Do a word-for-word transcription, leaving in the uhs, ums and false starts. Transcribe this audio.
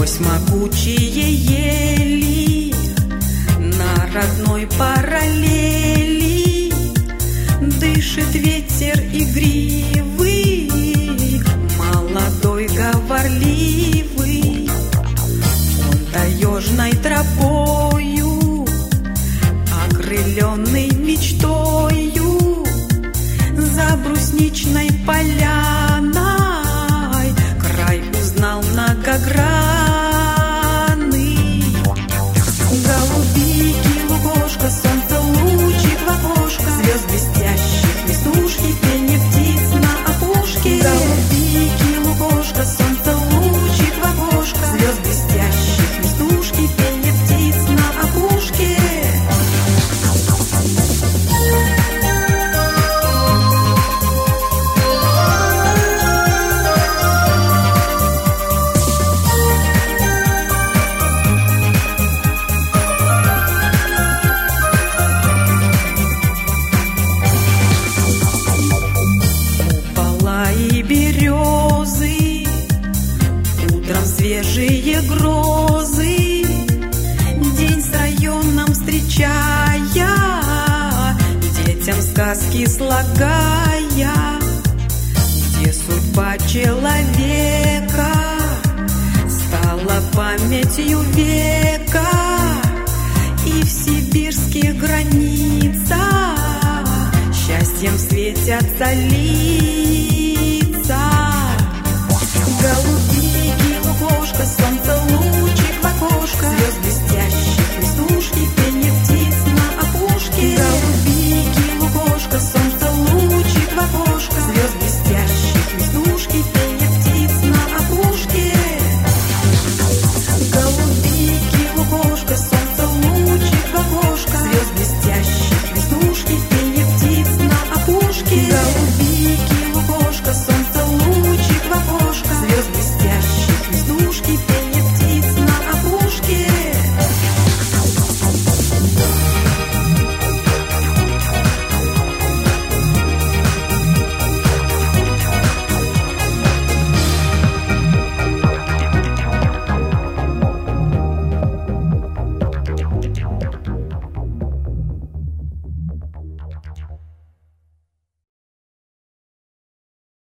Сквозь могучие ели на родной параллели дышит ветер игривый, молодой, говорливый. Он таежной тропою, окрыленный мечтою, за брусничной поляной край узнал многогранный. Голубики, лукошко, солнце лучик в окошко, звезд блестящих, веснушки, пение птиц на опушке. Голубики, лукошко, солнце лучик в окошко, звезд блестящих, веснушки, пение птиц на опушке. И березы, утром свежие грозы, день с районом встречая, детям сказки слагая, где судьба человека стала памятью века, и в сибирских границах счастьем светятся лица.